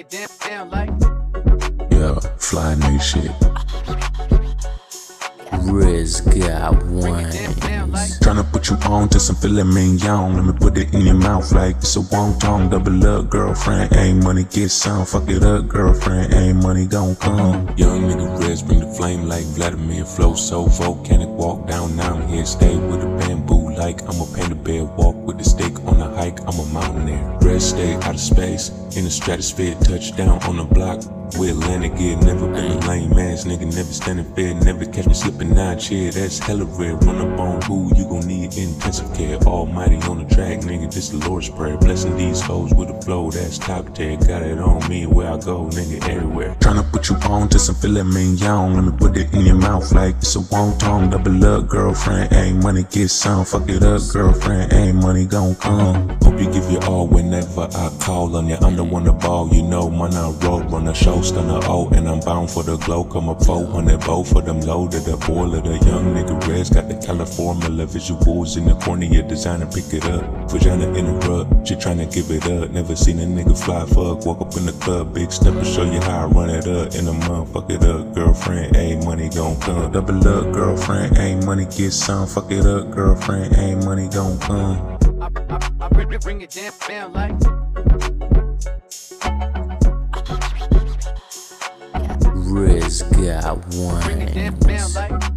it down like. Yeah, fly nigga shit. Riz got wings. Tryna put you on to some filet mignon. Let me put it in your mouth like it's a wonton. Double up, girlfriend, ain't money, get some. Fuck it up, girlfriend, ain't money, gon' come. Young nigga Rez, bring the flame like Vladimir. Flow so volcanic, walk down here. Stay with a bamboo like I'm a panda bear. Walk with the stick on a hike, I'm a mountaineer. Rez stay out of space, in the stratosphere. Touchdown on the block. We Atlantic, yeah, never been a lame ass nigga, never standing fair, never catch me slipping out chair. That's hella rare. Run up on who you gon' need intensive care. Almighty on the track, nigga, this the Lord's prayer. Blessing these hoes with a flow that's top tier. Got it on me where I go, nigga, everywhere. Tryna put you on to some filet mignon. Let me put it in your mouth like it's a wonton. Double up, girlfriend, ain't money, get some. Fuck it up, girlfriend, ain't money, gon' come. Hope you give your all whenever I call on you. I'm the one to ball, you know, man, I road runner, show stunner, oh, and I'm bound for the glow. Come up 400, both of them loaded up, boiler. The young nigga Rez got the California visuals in the corner, your designer pick it up. Vagina interrupt, she tryna give it up. Never seen a nigga fly fuck, walk up in the club, big step to show you how I run it up. In a month, fuck it up, girlfriend, ain't money gon' come. Double up, girlfriend, ain't money, get some. Fuck it up, girlfriend, ain't money gon' come. I bring it down like. Riz got Bring it down wings. like.